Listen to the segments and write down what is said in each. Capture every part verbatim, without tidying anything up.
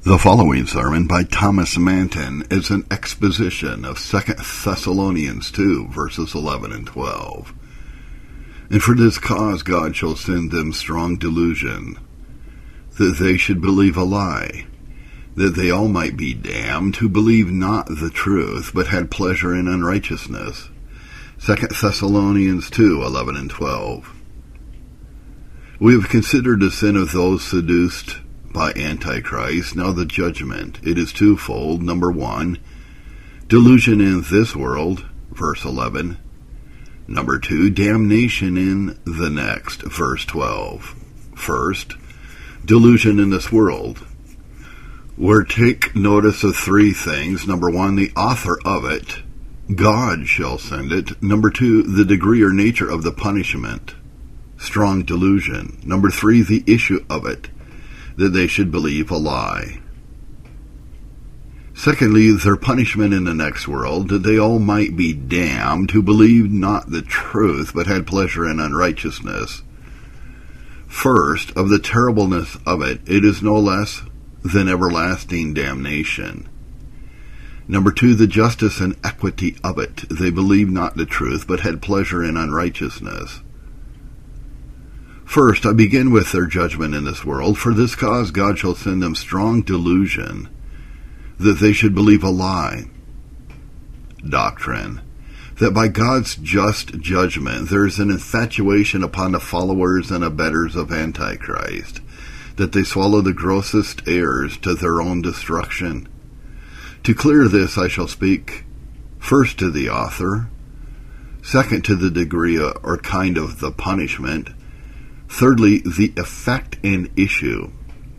The following sermon by Thomas Manton is an exposition of Second Thessalonians two, verses eleven and twelve. And for this cause God shall send them strong delusion, that they should believe a lie, that they all might be damned who believe not the truth, but had pleasure in unrighteousness. Second Thessalonians two, eleven and twelve. We have considered the sin of those seduced by Antichrist. Now the judgment, it is twofold. Number one, delusion in this world, verse eleven. Number two, damnation in the next, verse twelve. First, delusion in this world. We're take notice of three things. Number one, the author of it, God shall send it. Number two, the degree or nature of the punishment, strong delusion. Number three, the issue of it, that they should believe a lie. Secondly, their punishment in the next world, that they all might be damned who believed not the truth, but had pleasure in unrighteousness. First, of the terribleness of it, it is no less than everlasting damnation. Number two, the justice and equity of it, they believed not the truth, but had pleasure in unrighteousness. First, I begin with their judgment in this world. For this cause God shall send them strong delusion, that they should believe a lie, doctrine, that by God's just judgment there is an infatuation upon the followers and abettors of Antichrist, that they swallow the grossest errors to their own destruction. To clear this I shall speak first to the author, second to the degree or kind of the punishment, thirdly, the effect and issue.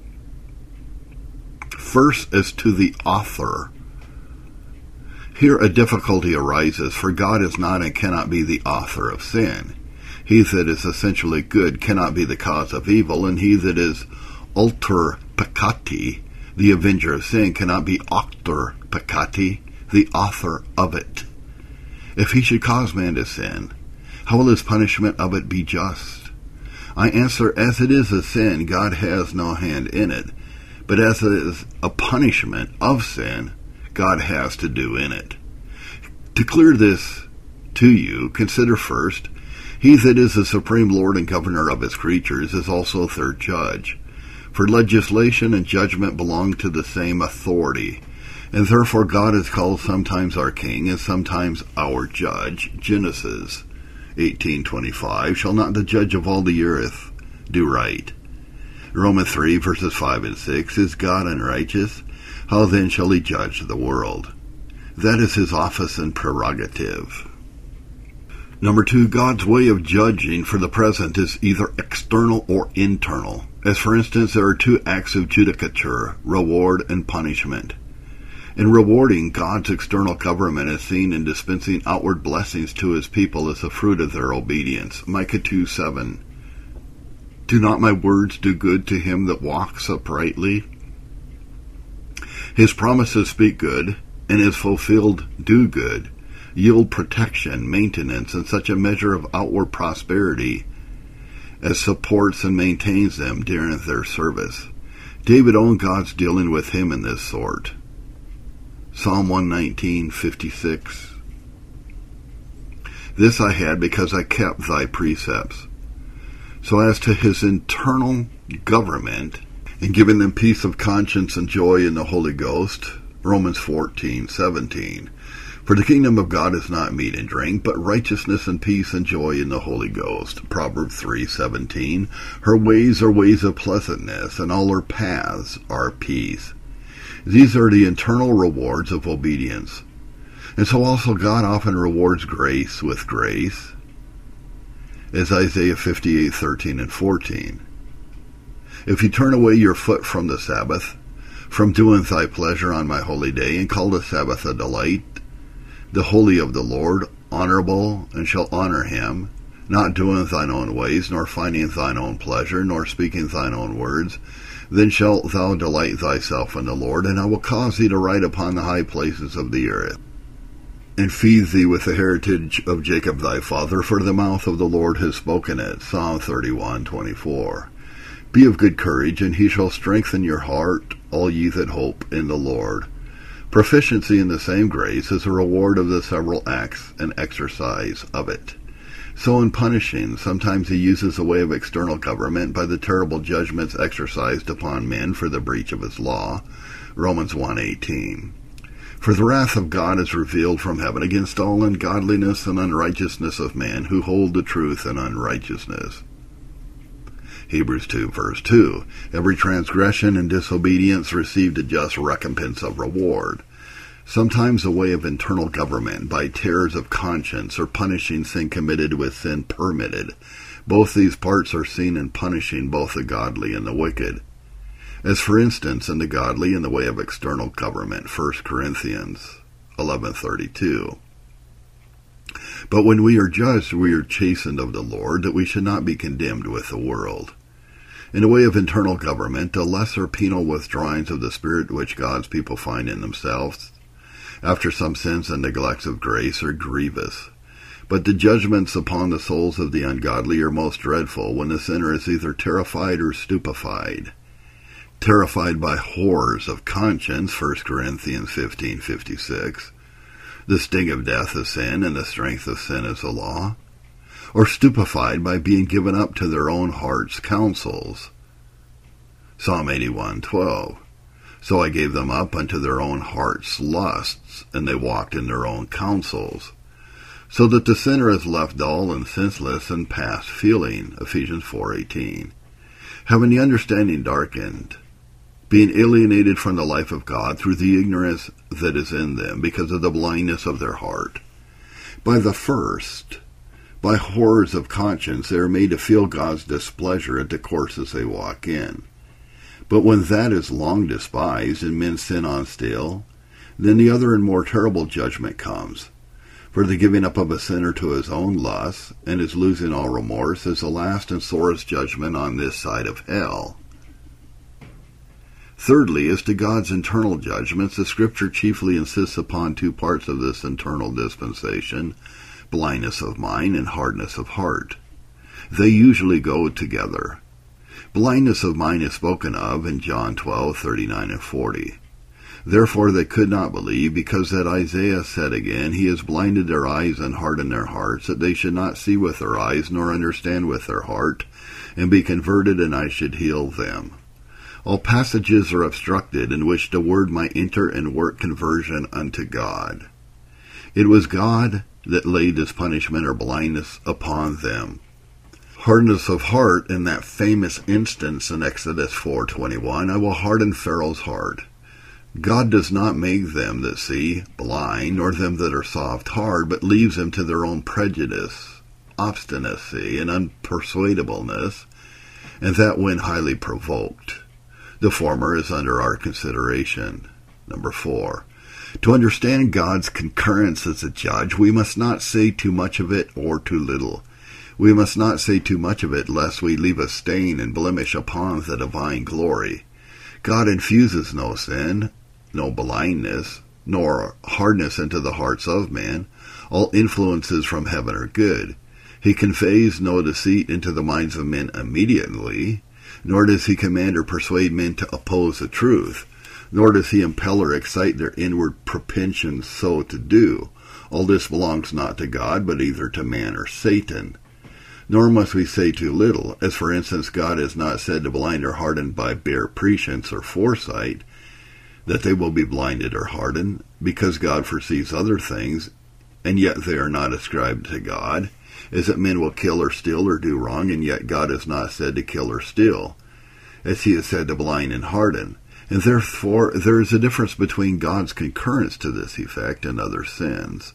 First, as to the author. Here a difficulty arises, for God is not and cannot be the author of sin. He that is essentially good cannot be the cause of evil, and he that is alter peccati, the avenger of sin, cannot be auctor peccati, the author of it. If he should cause man to sin, how will his punishment of it be just? I answer, as it is a sin, God has no hand in it. But as it is a punishment of sin, God has to do in it. To clear this to you, consider first, he that is the supreme Lord and governor of his creatures is also their judge. For legislation and judgment belong to the same authority, and therefore God is called sometimes our king and sometimes our judge. Genesis eighteen twenty-five, shall not the judge of all the earth do right? Romans three, verses five and six, is God unrighteous? How then shall he judge the world? That is his office and prerogative. Number two, God's way of judging for the present is either external or internal. As for instance, there are two acts of judicature, reward and punishment. In rewarding, God's external government is seen in dispensing outward blessings to his people as a fruit of their obedience. Micah two seven. Do not my words do good to him that walks uprightly? His promises speak good, and his fulfilled do good, yield protection, maintenance, and such a measure of outward prosperity as supports and maintains them during their service. David owned God's dealing with him in this sort. Psalm one nineteen, fifty-six. This I had because I kept thy precepts. So as to his internal government, and giving them peace of conscience and joy in the Holy Ghost, Romans fourteen, seventeen. For the kingdom of God is not meat and drink, but righteousness and peace and joy in the Holy Ghost, Proverbs three, seventeen. Her ways are ways of pleasantness, and all her paths are peace. These are the internal rewards of obedience. And so also God often rewards grace with grace, as Isaiah fifty-eight, thirteen and fourteen. If you turn away your foot from the Sabbath, from doing thy pleasure on my holy day, and call the Sabbath a delight, the holy of the Lord, honorable, and shall honor him, not doing thine own ways, nor finding thine own pleasure, nor speaking thine own words, then shalt thou delight thyself in the Lord, and I will cause thee to ride upon the high places of the earth, and feed thee with the heritage of Jacob thy father, for the mouth of the Lord has spoken it. Psalm thirty-one, twenty-four. Be of good courage, and he shall strengthen your heart, all ye that hope in the Lord. Proficiency in the same grace is a reward of the several acts and exercise of it. So in punishing, sometimes he uses a way of external government by the terrible judgments exercised upon men for the breach of his law. Romans one eighteen. For the wrath of God is revealed from heaven against all ungodliness and unrighteousness of men who hold the truth in unrighteousness. Hebrews two, verse two. Every transgression and disobedience received a just recompense of reward. Sometimes a way of internal government by tears of conscience or punishing sin committed with sin permitted. Both these parts are seen in punishing both the godly and the wicked. As for instance, in the godly in the way of external government, First Corinthians eleven thirty-two. But when we are judged, we are chastened of the Lord, that we should not be condemned with the world. In the way of internal government, the lesser penal withdrawings of the Spirit which God's people find in themselves, after some sins and neglects of grace, are grievous. But the judgments upon the souls of the ungodly are most dreadful, when the sinner is either terrified or stupefied. Terrified by horrors of conscience, First Corinthians fifteen fifty-six. The sting of death is sin, and the strength of sin is the law. Or stupefied by being given up to their own heart's counsels. Psalm eighty-one twelve. So I gave them up unto their own heart's lusts, and they walked in their own counsels. So that the sinner is left dull and senseless and past feeling, Ephesians four eighteen. Having the understanding darkened, being alienated from the life of God through the ignorance that is in them, because of the blindness of their heart. By the first, by horrors of conscience, they are made to feel God's displeasure at the courses they walk in. But when that is long despised, and men sin on still, then the other and more terrible judgment comes. For the giving up of a sinner to his own lusts, and his losing all remorse, is the last and sorest judgment on this side of hell. Thirdly, as to God's internal judgments, the Scripture chiefly insists upon two parts of this internal dispensation, blindness of mind and hardness of heart. They usually go together. Blindness of mind is spoken of in John twelve thirty-nine and forty. Therefore they could not believe, because that Isaiah said again, He has blinded their eyes and hardened their hearts, that they should not see with their eyes, nor understand with their heart, and be converted, and I should heal them. All passages are obstructed in which the word might enter and work conversion unto God. It was God that laid this punishment or blindness upon them. Hardness of heart, in that famous instance in Exodus four twenty-one, I will harden Pharaoh's heart. God does not make them that see blind, nor them that are soft hard, but leaves them to their own prejudice, obstinacy, and unpersuadableness, and that when highly provoked. The former is under our consideration. Number four. To understand God's concurrence as a judge, we must not say too much of it or too little. We must not say too much of it, lest we leave a stain and blemish upon the divine glory. God infuses no sin, no blindness, nor hardness into the hearts of men. All influences from heaven are good. He conveys no deceit into the minds of men immediately, nor does he command or persuade men to oppose the truth, nor does he impel or excite their inward propensions so to do. All this belongs not to God, but either to man or Satan. Nor must we say too little, as for instance God is not said to blind or harden by bare prescience or foresight, that they will be blinded or hardened, because God foresees other things, and yet they are not ascribed to God, as that men will kill or steal or do wrong, and yet God is not said to kill or steal, as he is said to blind and harden. And therefore there is a difference between God's concurrence to this effect and other sins.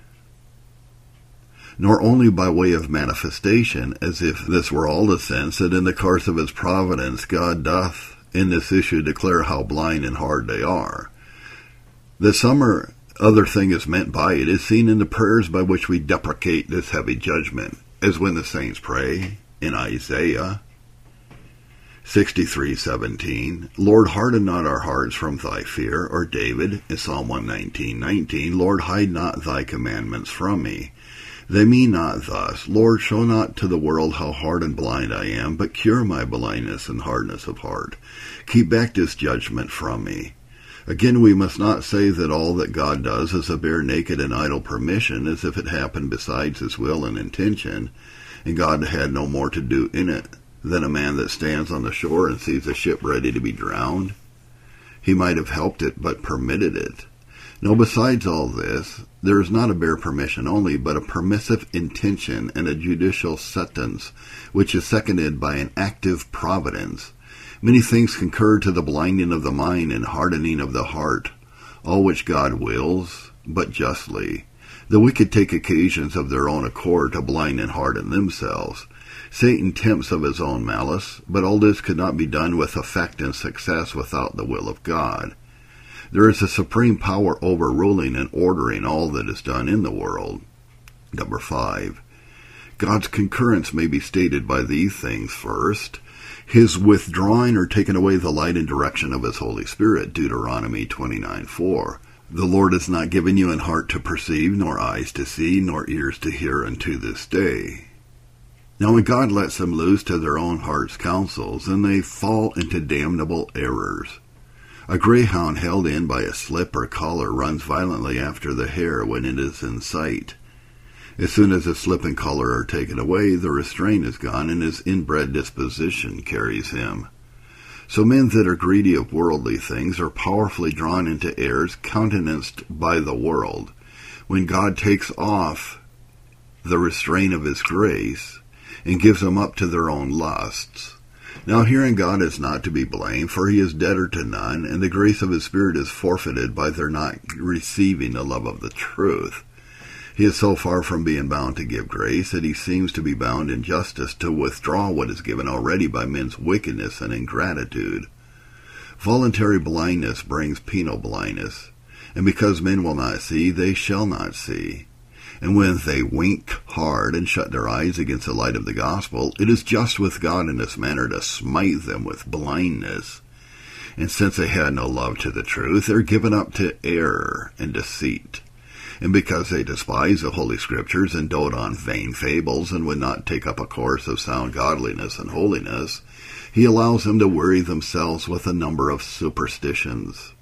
Nor only by way of manifestation, as if this were all the sense, that in the course of his providence God doth in this issue declare how blind and hard they are. The some or other thing is meant by it is seen in the prayers by which we deprecate this heavy judgment, as when the saints pray in Isaiah sixty-three seventeen, Lord, harden not our hearts from thy fear, or David in Psalm one nineteen nineteen, Lord, hide not thy commandments from me. They mean not thus, Lord, show not to the world how hard and blind I am, but cure my blindness and hardness of heart. Keep back this judgment from me. Again, we must not say that all that God does is a bare naked and idle permission, as if it happened besides his will and intention, and God had no more to do in it than a man that stands on the shore and sees a ship ready to be drowned. He might have helped it, but permitted it. No, besides all this, there is not a bare permission only, but a permissive intention and a judicial sentence, which is seconded by an active providence. Many things concur to the blinding of the mind and hardening of the heart, all which God wills, but justly. The wicked take occasions of their own accord to blind and harden themselves. Satan tempts of his own malice, but all this could not be done with effect and success without the will of God. There is a supreme power overruling and ordering all that is done in the world. Number five. God's concurrence may be stated by these things. First, his withdrawing or taking away the light and direction of his Holy Spirit, Deuteronomy twenty-nine four. The Lord has not given you an heart to perceive, nor eyes to see, nor ears to hear unto this day. Now when God lets them loose to their own heart's counsels, then they fall into damnable errors. A greyhound held in by a slip or collar runs violently after the hare when it is in sight. As soon as the slip and collar are taken away, the restraint is gone, and his inbred disposition carries him. So men that are greedy of worldly things are powerfully drawn into errors countenanced by the world. When God takes off the restraint of his grace and gives them up to their own lusts. Now herein God is not to be blamed, for he is debtor to none, and the grace of his Spirit is forfeited by their not receiving the love of the truth. He is so far from being bound to give grace that he seems to be bound in justice to withdraw what is given already by men's wickedness and ingratitude. Voluntary blindness brings penal blindness, and because men will not see, they shall not see. And when they wink hard and shut their eyes against the light of the gospel, it is just with God in this manner to smite them with blindness. And since they had no love to the truth, they are given up to error and deceit. And because they despise the Holy Scriptures and dote on vain fables and would not take up a course of sound godliness and holiness, he allows them to weary themselves with a number of superstitions.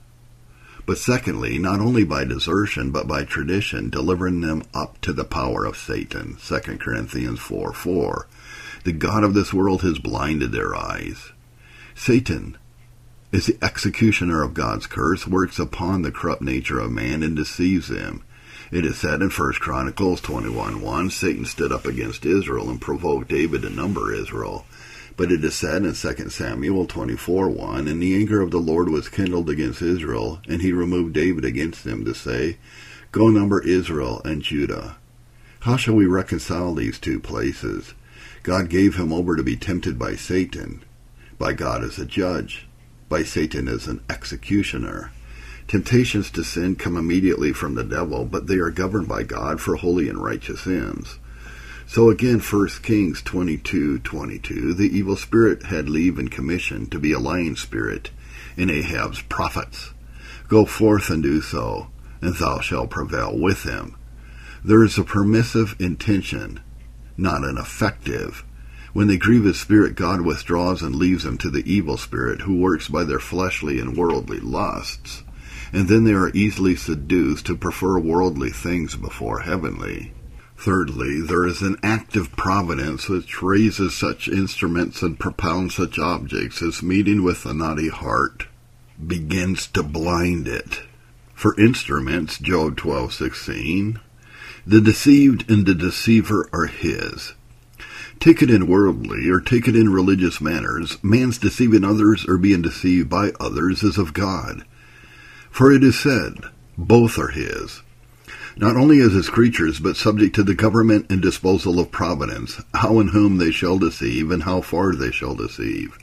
But secondly, not only by desertion, but by tradition, delivering them up to the power of Satan, Second Corinthians four four. The God of this world has blinded their eyes. Satan is the executioner of God's curse, works upon the corrupt nature of man and deceives him. It is said in First Chronicles twenty-one one, Satan stood up against Israel and provoked David to number Israel. But it is said in Second Samuel twenty-four one, and the anger of the Lord was kindled against Israel, and he removed David against them to say, Go number Israel and Judah. How shall we reconcile these two places? God gave him over to be tempted by Satan, by God as a judge, by Satan as an executioner. Temptations to sin come immediately from the devil, but they are governed by God for holy and righteous ends. So again, First Kings twenty-two twenty-two, the evil spirit had leave and commission to be a lying spirit in Ahab's prophets. Go forth and do so, and thou shalt prevail with him. There is a permissive intention, not an effective. When they grieve his spirit, God withdraws and leaves them to the evil spirit, who works by their fleshly and worldly lusts. And then they are easily seduced to prefer worldly things before heavenly. Thirdly, there is an active providence which raises such instruments and propounds such objects as meeting with the naughty heart begins to blind it. For instruments, Job twelve sixteen, the deceived and the deceiver are his. Take it in worldly, or take it in religious manners, man's deceiving others or being deceived by others is of God. For it is said, both are his. Not only as his creatures, but subject to the government and disposal of providence, how and whom they shall deceive, and how far they shall deceive.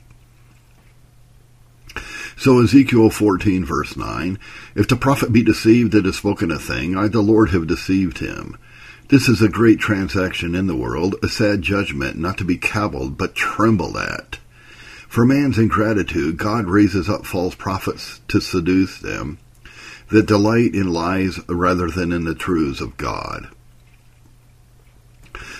So Ezekiel fourteen verse nine, If the prophet be deceived that has spoken a thing, I the Lord have deceived him. This is a great transaction in the world, a sad judgment, not to be cavilled, but trembled at. For man's ingratitude, God raises up false prophets to seduce them, that delight in lies rather than in the truths of God.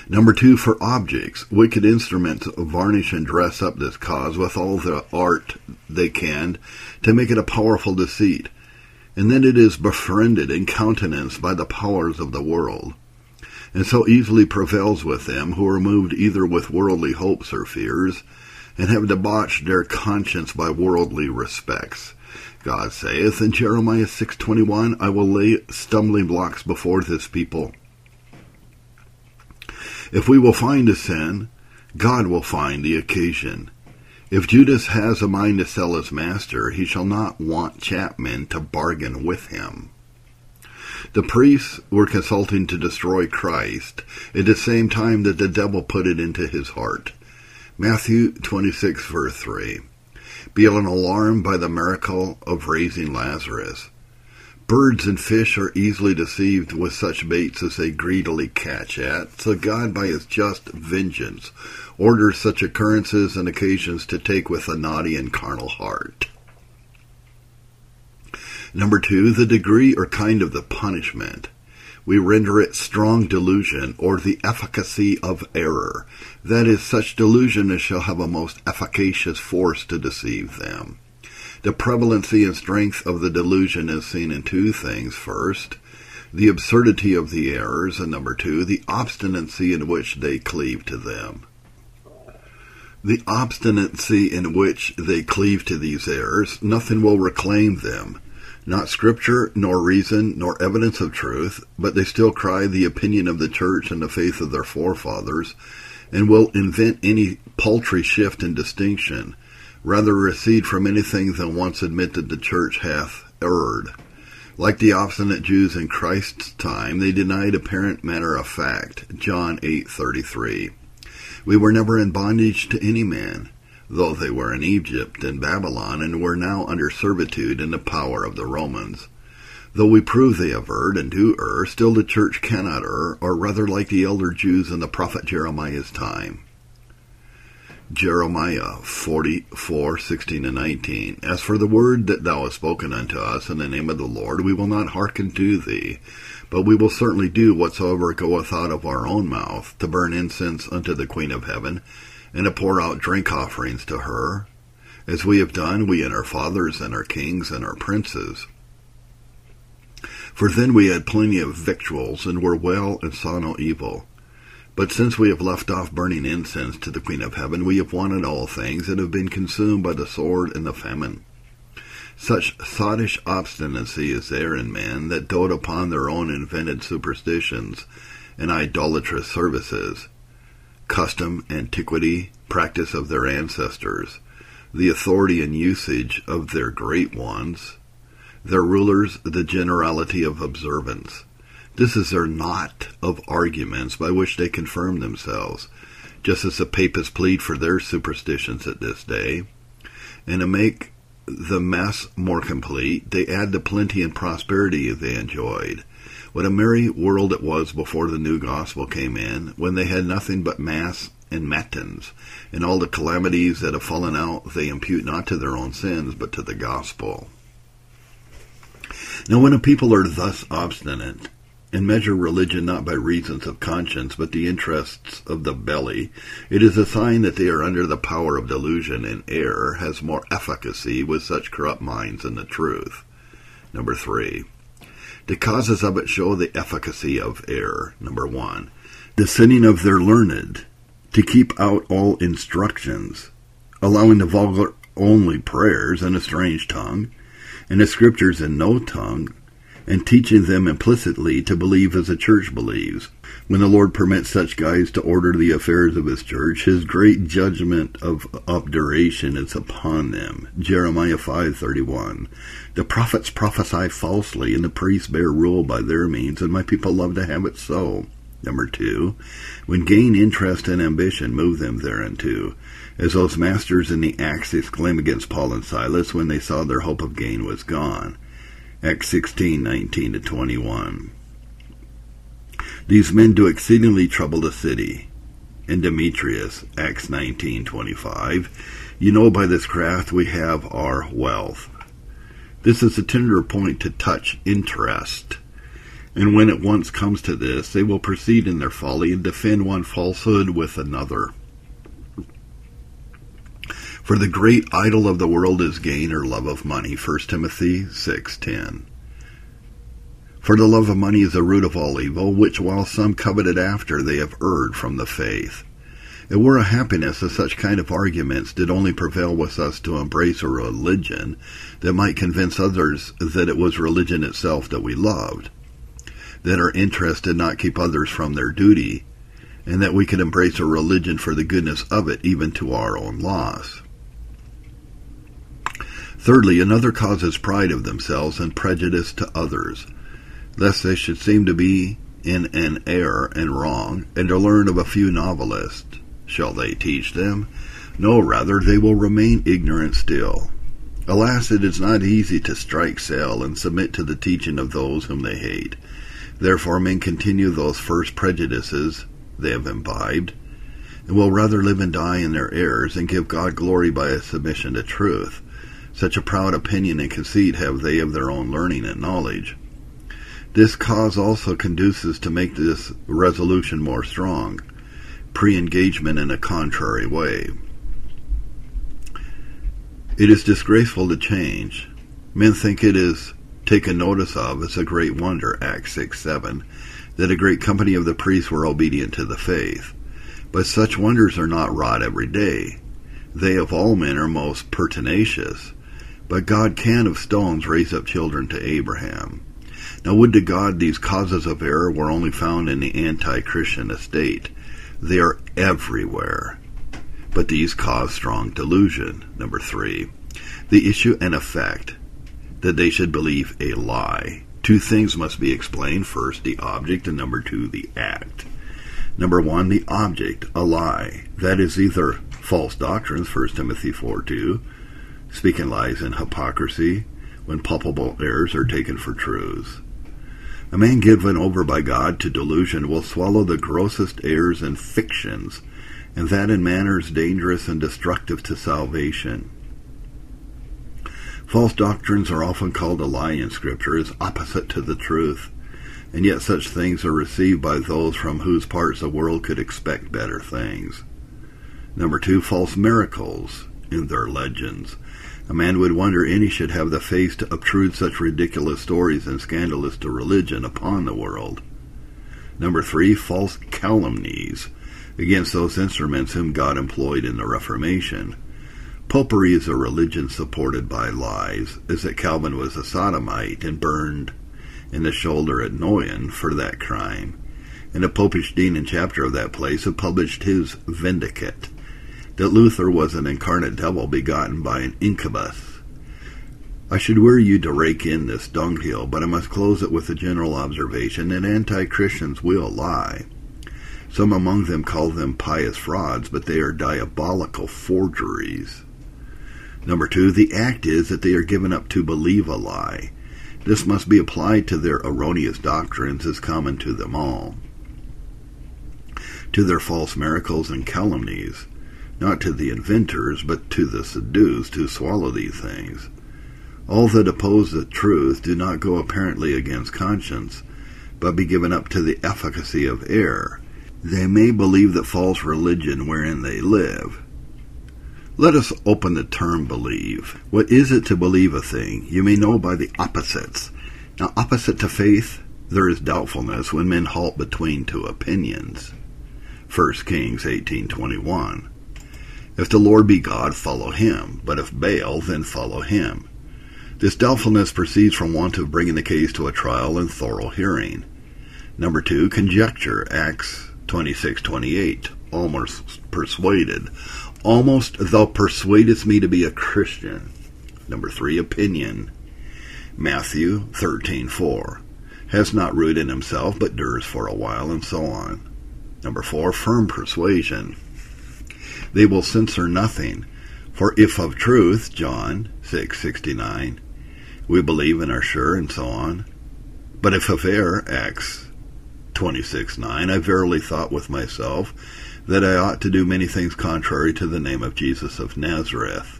Number two, for objects. Wicked instruments varnish and dress up this cause with all the art they can to make it a powerful deceit, and then it is befriended and countenanced by the powers of the world, and so easily prevails with them who are moved either with worldly hopes or fears, and have debauched their conscience by worldly respects. God saith in Jeremiah six twenty-one, I will lay stumbling blocks before this people. If we will find a sin, God will find the occasion. If Judas has a mind to sell his master, he shall not want chapmen to bargain with him. The priests were consulting to destroy Christ at the same time that the devil put it into his heart. Matthew twenty-six, verse three. Being alarmed by the miracle of raising Lazarus. Birds and fish are easily deceived with such baits as they greedily catch at, so God by his just vengeance orders such occurrences and occasions to take with a naughty and carnal heart. Number two, the degree or kind of the punishment. We render it strong delusion, or the efficacy of error. That is, such delusion as shall have a most efficacious force to deceive them. The prevalency and strength of the delusion is seen in two things. First, the absurdity of the errors, and number two, the obstinacy in which they cleave to them. The obstinacy in which they cleave to these errors, nothing will reclaim them. Not scripture, nor reason, nor evidence of truth, but they still cry the opinion of the church and the faith of their forefathers, and will invent any paltry shift in distinction, rather recede from anything than once admit that the church hath erred. Like the obstinate Jews in Christ's time, they denied apparent matter of fact. John eight thirty-three. We were never in bondage to any man, though they were in Egypt and Babylon, and were now under servitude in the power of the Romans. Though we prove they have erred and do err, still the church cannot err, or rather like the elder Jews in the prophet Jeremiah's time. Jeremiah forty-four, sixteen and nineteen. As for the word that thou hast spoken unto us in the name of the Lord, we will not hearken to thee, but we will certainly do whatsoever goeth out of our own mouth, to burn incense unto the Queen of Heaven, and to pour out drink offerings to her, as we have done, we and our fathers and our kings and our princes. For then we had plenty of victuals, and were well, and saw no evil. But since we have left off burning incense to the Queen of Heaven, we have wanted all things, and have been consumed by the sword and the famine. Such sottish obstinacy is there in men, that dote upon their own invented superstitions and idolatrous services, custom, antiquity, practice of their ancestors, the authority and usage of their great ones, their rulers, the generality of observance. This is their knot of arguments by which they confirm themselves, just as the papists plead for their superstitions at this day. And to make the mess more complete, they add the plenty and prosperity they enjoyed. What a merry world it was before the new gospel came in, when they had nothing but mass and matins, and all the calamities that have fallen out they impute not to their own sins, but to the gospel. Now when a people are thus obstinate, and measure religion not by reasons of conscience, but the interests of the belly, it is a sign that they are under the power of delusion, and error has more efficacy with such corrupt minds than the truth. Number three, the causes of it show the efficacy of error. Number one, the sinning of their learned, to keep out all instructions, allowing the vulgar only prayers in a strange tongue, and the scriptures in no tongue, and teaching them implicitly to believe as the church believes. When the Lord permits such guys to order the affairs of his church, his great judgment of obduration is upon them. Jeremiah five thirty-one. The prophets prophesy falsely, and the priests bear rule by their means, and my people love to have it so. Number two, when gain, interest, and ambition move them thereunto, as those masters in the Acts exclaim against Paul and Silas when they saw their hope of gain was gone. Acts sixteen, nineteen to twenty-one. These men do exceedingly trouble the city. And Demetrius, Acts nineteen, twenty-five. You know by this craft we have our wealth. This is a tender point to touch interest, And when it once comes to this, they will proceed in their folly and defend one falsehood with another. For the great idol of the world is gain or love of money, First Timothy six ten. For the love of money is the root of all evil, which while some coveted after, they have erred from the faith. It were a happiness if such kind of arguments did only prevail with us to embrace a religion that might convince others that it was religion itself that we loved, that our interest did not keep others from their duty, and that we could embrace a religion for the goodness of it, even to our own loss. Thirdly, another cause is pride of themselves and prejudice to others, lest they should seem to be in an error and wrong, and to learn of a few novelists. Shall they teach them? No, rather, they will remain ignorant still. Alas, it is not easy to strike sail and submit to the teaching of those whom they hate. Therefore men continue those first prejudices they have imbibed, and will rather live and die in their errors, and give God glory by a submission to truth. Such a proud opinion and conceit have they of their own learning and knowledge. This cause also conduces to make this resolution more strong, pre-engagement in a contrary way. It is disgraceful to change. Men think it is taken notice of as a great wonder, Acts six seven, that a great company of the priests were obedient to the faith. But such wonders are not wrought every day. They of all men are most pertinacious. But God can of stones raise up children to Abraham. Now would to God these causes of error were only found in the anti-Christian estate. They are everywhere. But these cause strong delusion. Number three, the issue and effect, that they should believe a lie. Two things must be explained. First, the object, and number two, the act. Number one, the object, a lie. That is either false doctrines, First Timothy four two, speaking lies and hypocrisy, when palpable errors are taken for truths. A man given over by God to delusion will swallow the grossest errors and fictions, and that in manners dangerous and destructive to salvation. False doctrines are often called a lie in Scripture, as opposite to the truth, and yet such things are received by those from whose parts the world could expect better things. Number two, false miracles in their legends. A man would wonder any should have the face to obtrude such ridiculous stories and scandalous to religion upon the world. Number three, false calumnies against those instruments whom God employed in the Reformation. Popery is a religion supported by lies, as that Calvin was a sodomite and burned in the shoulder at Noyon for that crime, and a popish dean and chapter of that place have published his Vindicate, that Luther was an incarnate devil begotten by an incubus. I should weary you to rake in this dunghill, but I must close it with a general observation that anti-Christians will lie. Some among them call them pious frauds, but they are diabolical forgeries. Number two, the act is that they are given up to believe a lie. This must be applied to their erroneous doctrines as common to them all, to their false miracles and calumnies, not to the inventors, but to the seduced who swallow these things. All that oppose the truth do not go apparently against conscience, but be given up to the efficacy of error. They may believe the false religion wherein they live. Let us open the term believe. What is it to believe a thing? You may know by the opposites. Now, opposite to faith, there is doubtfulness when men halt between two opinions. First Kings eighteen twenty-one. If the Lord be God, follow him, but if Baal, then follow him. This doubtfulness proceeds from want of bringing the case to a trial and thorough hearing. Number two, conjecture, Acts twenty-six twenty-eight, almost persuaded. Almost thou persuadest me to be a Christian. Number three, opinion, Matthew thirteen four, has not root in himself, but dures for a while, and so on. Number four, firm persuasion. They will censor nothing, for if of truth, John six sixty-nine, we believe and are sure, and so on. But if of error, Acts twenty-six nine, I verily thought with myself that I ought to do many things contrary to the name of Jesus of Nazareth.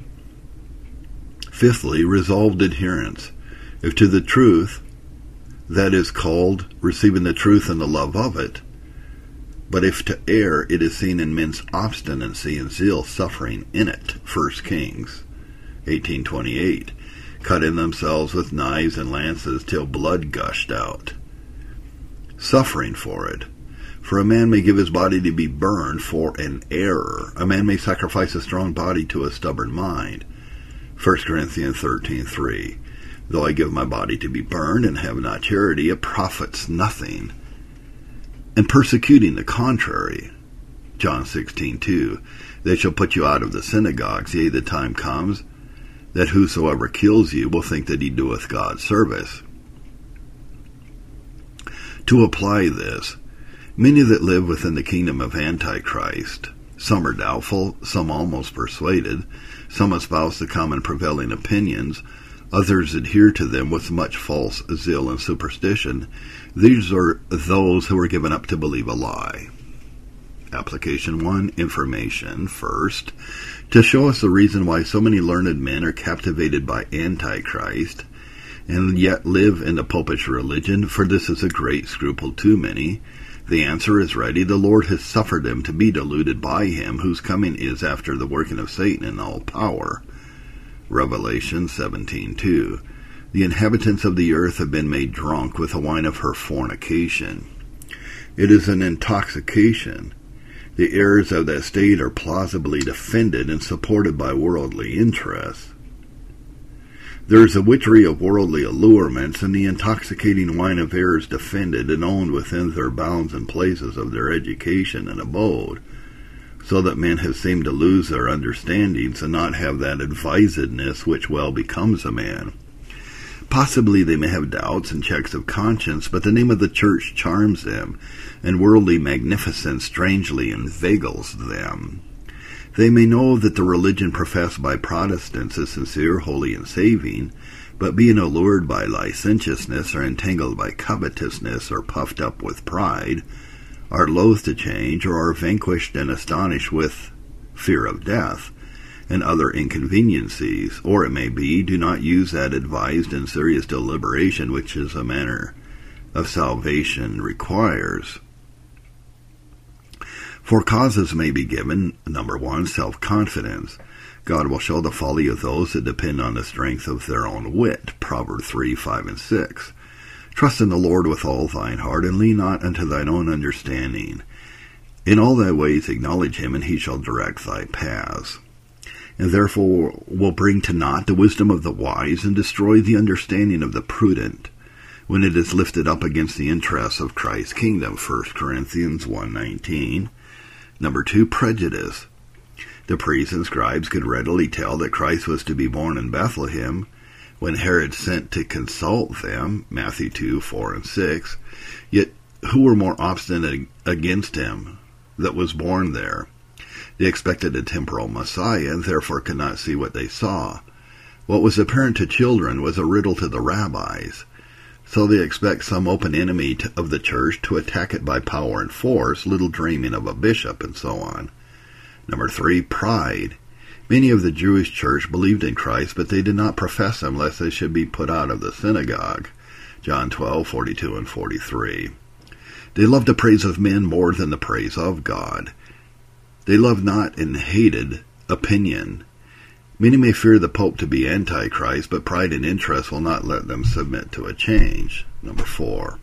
Fifthly, resolved adherence. If to the truth that is called receiving the truth and the love of it. But if to err, it is seen in men's obstinacy and zeal suffering in it. First Kings eighteen twenty-eight. Cutting themselves with knives and lances till blood gushed out. Suffering for it. For a man may give his body to be burned for an error. A man may sacrifice a strong body to a stubborn mind. First Corinthians thirteen three. Though I give my body to be burned and have not charity, it profits nothing. And persecuting the contrary. John sixteen two. They shall put you out of the synagogues, yea, the time comes, that whosoever kills you will think that he doeth God service. To apply this, many that live within the kingdom of Antichrist, some are doubtful, some almost persuaded, some espouse the common prevailing opinions, others adhere to them with much false zeal and superstition. These are those who are given up to believe a lie. Application one, information. First, to show us the reason why so many learned men are captivated by Antichrist, and yet live in the popish religion, for this is a great scruple to many. The answer is ready. The Lord has suffered them to be deluded by him, whose coming is after the working of Satan in all power. Revelation seventeen two. The inhabitants of the earth have been made drunk with the wine of her fornication. It is an intoxication. The errors of that state are plausibly defended and supported by worldly interests. There is a witchery of worldly allurements, and the intoxicating wine of errors defended and owned within their bounds and places of their education and abode, so that men have seemed to lose their understandings and not have that advisedness which well becomes a man. Possibly they may have doubts and checks of conscience, but the name of the church charms them, and worldly magnificence strangely inveigles them. They may know that the religion professed by Protestants is sincere, holy, and saving, but being allured by licentiousness, or entangled by covetousness, or puffed up with pride, are loath to change, or are vanquished and astonished with fear of death and other inconveniencies, or it may be, do not use that advised and serious deliberation which is a manner of salvation requires. For causes may be given. Number one, self-confidence. God will show the folly of those that depend on the strength of their own wit. Proverbs three, five, and six. Trust in the Lord with all thine heart, and lean not unto thine own understanding. In all thy ways acknowledge him, and he shall direct thy paths. And therefore will bring to naught the wisdom of the wise, and destroy the understanding of the prudent, when it is lifted up against the interests of Christ's kingdom. First Corinthians one nineteen. Number two, prejudice. The priests and scribes could readily tell that Christ was to be born in Bethlehem when Herod sent to consult them, Matthew two, four, and six. Yet who were more obstinate against him that was born there? They expected a temporal Messiah, and therefore could not see what they saw. What was apparent to children was a riddle to the rabbis. So they expect some open enemy to, of the church to attack it by power and force, little dreaming of a bishop, and so on. Number three, pride. Many of the Jewish church believed in Christ, but they did not profess him lest they should be put out of the synagogue. John twelve, forty-two, and forty-three. They loved the praise of men more than the praise of God. They loved not and hated opinion. Many may fear the Pope to be Antichrist, but pride and interest will not let them submit to a change. Number four.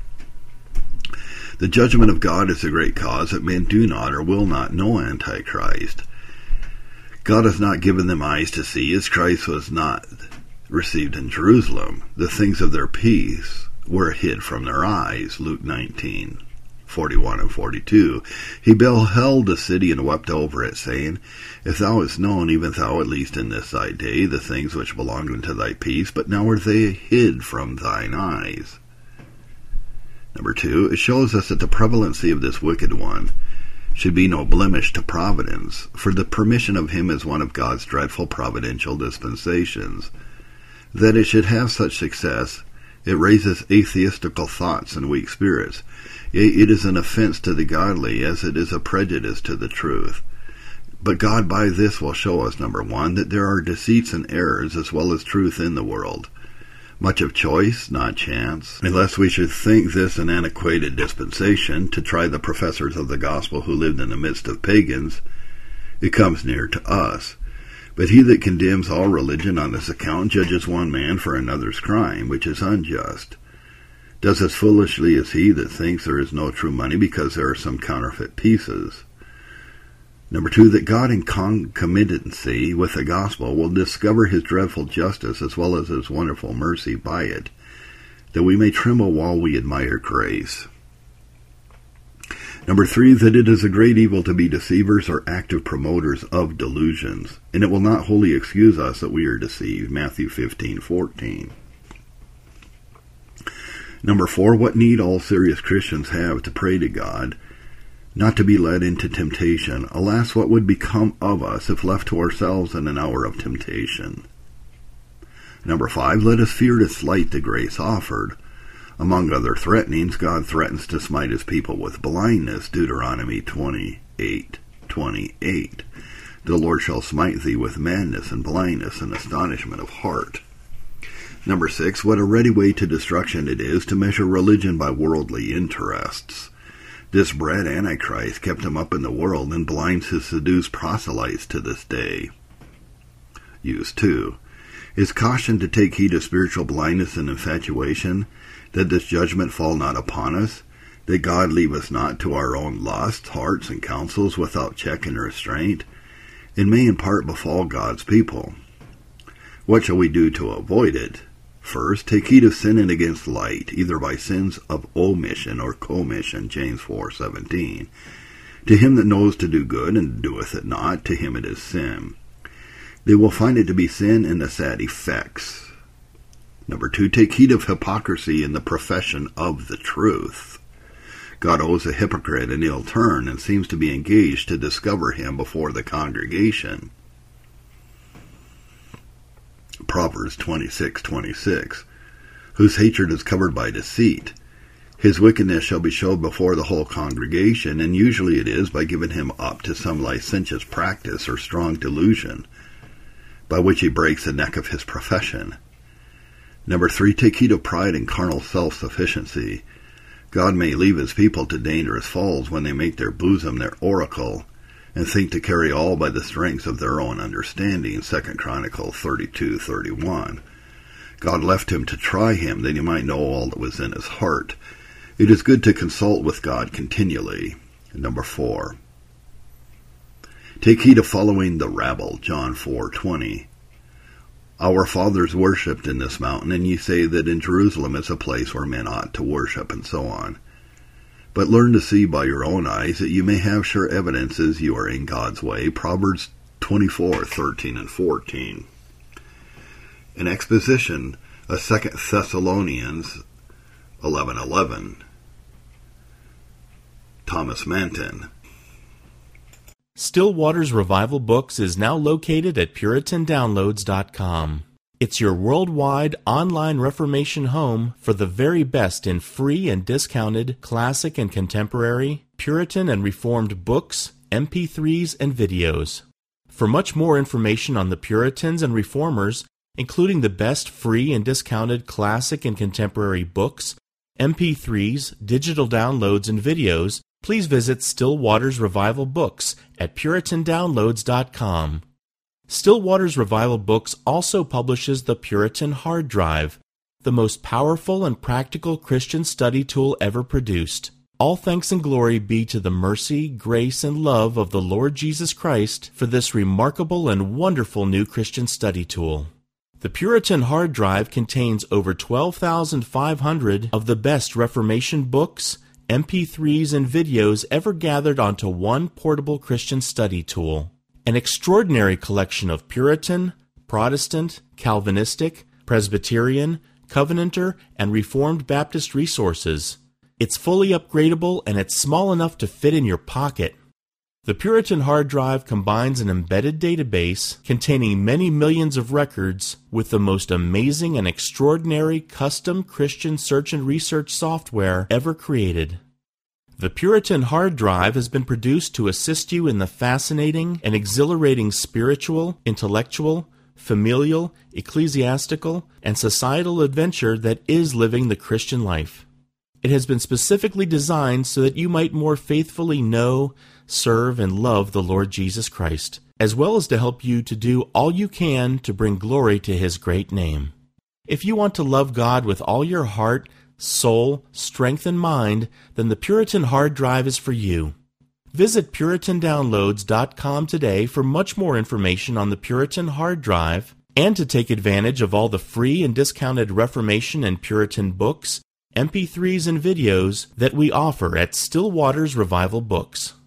The judgment of God is a great cause that men do not or will not know Antichrist. God has not given them eyes to see, as Christ was not received in Jerusalem. The things of their peace were hid from their eyes. Luke nineteen, forty-one and forty-two. He beheld the city and wept over it, saying, If thou hadst known, even thou at least in this thy day, the things which belonged unto thy peace, but now are they hid from thine eyes. Number two, it shows us that the prevalency of this wicked one should be no blemish to providence, for the permission of him is one of God's dreadful providential dispensations. That it should have such success, it raises atheistical thoughts and weak spirits. It is an offense to the godly, as it is a prejudice to the truth. But God by this will show us, number one, that there are deceits and errors as well as truth in the world. Much of choice, not chance. Unless we should think this an antiquated dispensation, to try the professors of the gospel who lived in the midst of pagans, it comes near to us. But he that condemns all religion on this account judges one man for another's crime, which is unjust. Does as foolishly as he that thinks there is no true money because there are some counterfeit pieces. Number two, that God in concomitancy with the gospel will discover his dreadful justice as well as his wonderful mercy by it, that we may tremble while we admire grace. Number three, that it is a great evil to be deceivers or active promoters of delusions, and it will not wholly excuse us that we are deceived. Matthew fifteen fourteen. Number four, what need all serious Christians have to pray to God, not to be led into temptation. Alas, what would become of us if left to ourselves in an hour of temptation? Number five, let us fear to slight the grace offered. Among other threatenings, God threatens to smite his people with blindness, Deuteronomy twenty-eight twenty-eight. The Lord shall smite thee with madness and blindness and astonishment of heart. Number six, what a ready way to destruction it is to measure religion by worldly interests. This bred Antichrist kept him up in the world and blinds his seduced proselytes to this day. Use two. Is caution to take heed of spiritual blindness and infatuation, that this judgment fall not upon us, that God leave us not to our own lusts, hearts, and counsels without check and restraint, and may in part befall God's people. What shall we do to avoid it? First, take heed of sinning against light, either by sins of omission or commission, James four seventeen. To him that knows to do good and doeth it not, to him it is sin. They will find it to be sin in the sad effects. Number two, take heed of hypocrisy in the profession of the truth. God owes a hypocrite an ill turn and seems to be engaged to discover him before the congregation. Proverbs twenty-six twenty-six, whose hatred is covered by deceit. His wickedness shall be showed before the whole congregation, and usually it is by giving him up to some licentious practice or strong delusion, by which he breaks the neck of his profession. Number three, take heed of pride and carnal self-sufficiency. God may leave his people to dangerous falls when they make their bosom their oracle, and think to carry all by the strength of their own understanding, Second Chronicles thirty-two thirty-one. God left him to try him, that he might know all that was in his heart. It is good to consult with God continually. Number four, take heed of following the rabble, John four twenty. Our fathers worshipped in this mountain, and ye say that in Jerusalem is a place where men ought to worship, and so on. But learn to see by your own eyes that you may have sure evidences you are in God's way, Proverbs twenty-four thirteen and fourteen. An exposition of Second Thessalonians eleven eleven. Thomas Manton. Still Waters Revival Books is now located at Puritan Downloads dot com. It's your worldwide online Reformation home for the very best in free and discounted classic and contemporary, Puritan and Reformed books, M P threes, and videos. For much more information on the Puritans and Reformers, including the best free and discounted classic and contemporary books, M P threes, digital downloads, and videos, please visit Still Waters Revival Books at Puritan Downloads dot com. Still Waters Revival Books also publishes the Puritan Hard Drive, the most powerful and practical Christian study tool ever produced. All thanks and glory be to the mercy, grace, and love of the Lord Jesus Christ for this remarkable and wonderful new Christian study tool. The Puritan Hard Drive contains over twelve thousand five hundred of the best Reformation books, M P threes, and videos ever gathered onto one portable Christian study tool. An extraordinary collection of Puritan, Protestant, Calvinistic, Presbyterian, Covenanter, and Reformed Baptist resources. It's fully upgradable and it's small enough to fit in your pocket. The Puritan Hard Drive combines an embedded database containing many millions of records with the most amazing and extraordinary custom Christian search and research software ever created. The Puritan Hard Drive has been produced to assist you in the fascinating and exhilarating spiritual, intellectual, familial, ecclesiastical, and societal adventure that is living the Christian life. It has been specifically designed so that you might more faithfully know, serve, and love the Lord Jesus Christ, as well as to help you to do all you can to bring glory to His great name. If you want to love God with all your heart, soul, strength, and mind, then the Puritan Hard Drive is for you. Visit Puritan Downloads dot com today for much more information on the Puritan Hard Drive and to take advantage of all the free and discounted Reformation and Puritan books, M P threes, and videos that we offer at Still Waters Revival Books.